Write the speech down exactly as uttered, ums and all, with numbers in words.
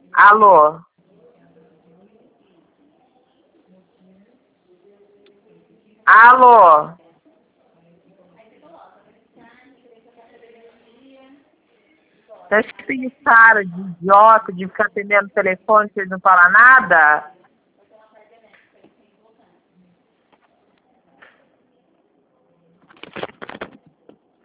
Alô? Alô? Você acha que tem cara de idiota de ficar atendendo o telefone e vocês não falam nada?